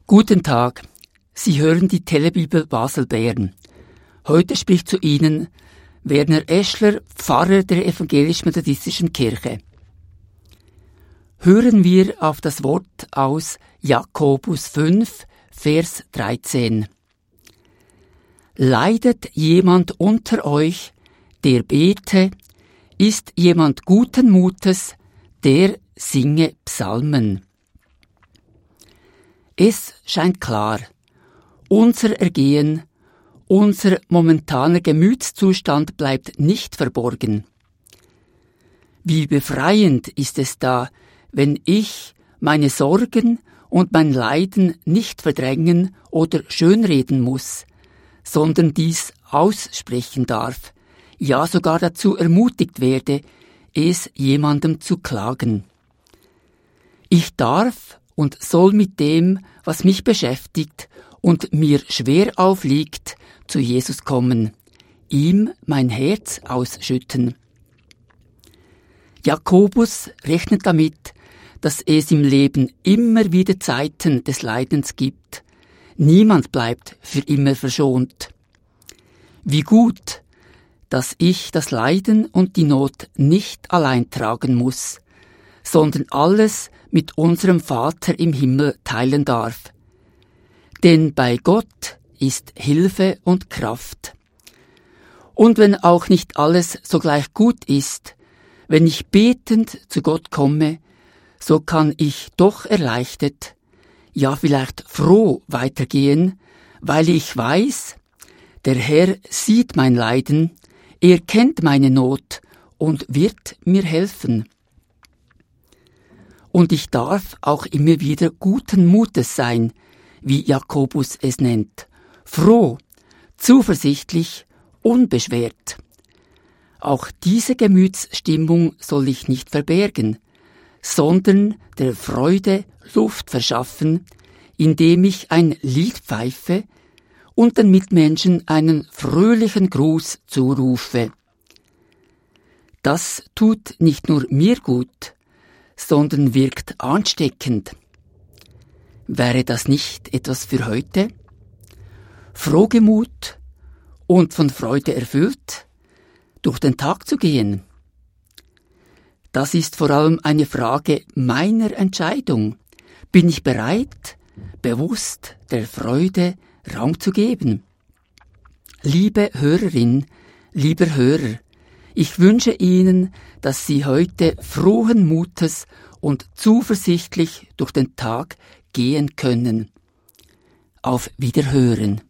Guten Tag, Sie hören die Telebibel Basel-Bern. Heute spricht zu Ihnen Werner Eschler, Pfarrer der Evangelisch-Methodistischen Kirche. Hören wir auf das Wort aus Jakobus 5, Vers 13. Leidet jemand unter euch, der bete, ist jemand guten Mutes, der singe Psalmen. Es scheint klar, unser Ergehen, unser momentaner Gemütszustand bleibt nicht verborgen. Wie befreiend ist es da, wenn ich meine Sorgen und mein Leiden nicht verdrängen oder schönreden muss, sondern dies aussprechen darf, ja sogar dazu ermutigt werde, es jemandem zu klagen. Ich darf und soll mit dem, was mich beschäftigt und mir schwer aufliegt, zu Jesus kommen, ihm mein Herz ausschütten. Jakobus rechnet damit, dass es im Leben immer wieder Zeiten des Leidens gibt. Niemand bleibt für immer verschont. Wie gut, dass ich das Leiden und die Not nicht allein tragen muss, sondern alles mit unserem Vater im Himmel teilen darf. Denn bei Gott ist Hilfe und Kraft. Und wenn auch nicht alles sogleich gut ist, wenn ich betend zu Gott komme, so kann ich doch erleichtert, ja vielleicht froh weitergehen, weil ich weiß, der Herr sieht mein Leiden, er kennt meine Not und wird mir helfen. Und ich darf auch immer wieder guten Mutes sein, wie Jakobus es nennt, froh, zuversichtlich, unbeschwert. Auch diese Gemütsstimmung soll ich nicht verbergen, sondern der Freude Luft verschaffen, indem ich ein Lied pfeife und den Mitmenschen einen fröhlichen Gruß zurufe. Das tut nicht nur mir gut, sondern wirkt ansteckend. Wäre das nicht etwas für heute? Frohgemut und von Freude erfüllt, durch den Tag zu gehen. Das ist vor allem eine Frage meiner Entscheidung. Bin ich bereit, bewusst der Freude Raum zu geben? Liebe Hörerin, lieber Hörer, ich wünsche Ihnen, dass Sie heute frohen Mutes und zuversichtlich durch den Tag gehen können. Auf Wiederhören.